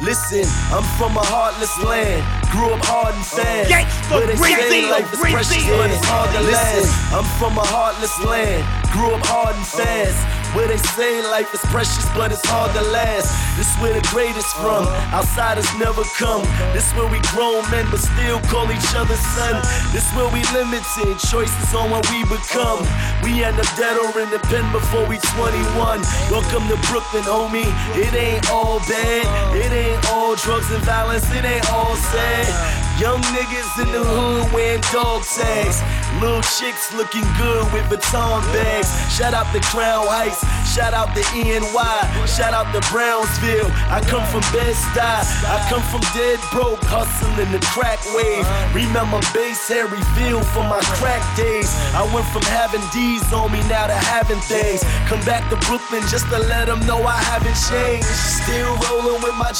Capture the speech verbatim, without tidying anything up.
Listen, I'm from a heartless land. Grew up hard and fast. Where they say life is precious, but it's hard to last. I'm from a heartless land. Grew up hard and fast. Where they say life is precious, but it's hard to last. This where the greatest from. Outsiders never come. This where we grown men, but still call each other son. This where we limited choices on what we become. We end up dead or in the pen before we twenty-one. Welcome to Brooklyn, homie. It ain't all bad. It ain't all drugs and violence. It ain't all sad. Young niggas in the hood wearing dog tags. Little chicks looking good with baton bags. Shout out to Crown Heights. Shout out to E N Y. Shout out to Brownsville. I come from Bed-Stuy. I come from dead broke, hustling the crack wave. Remember Bass Harry Field from my crack days. I went from having D's on me now to having things. Come back to Brooklyn just to let them know I haven't changed. Still rolling with my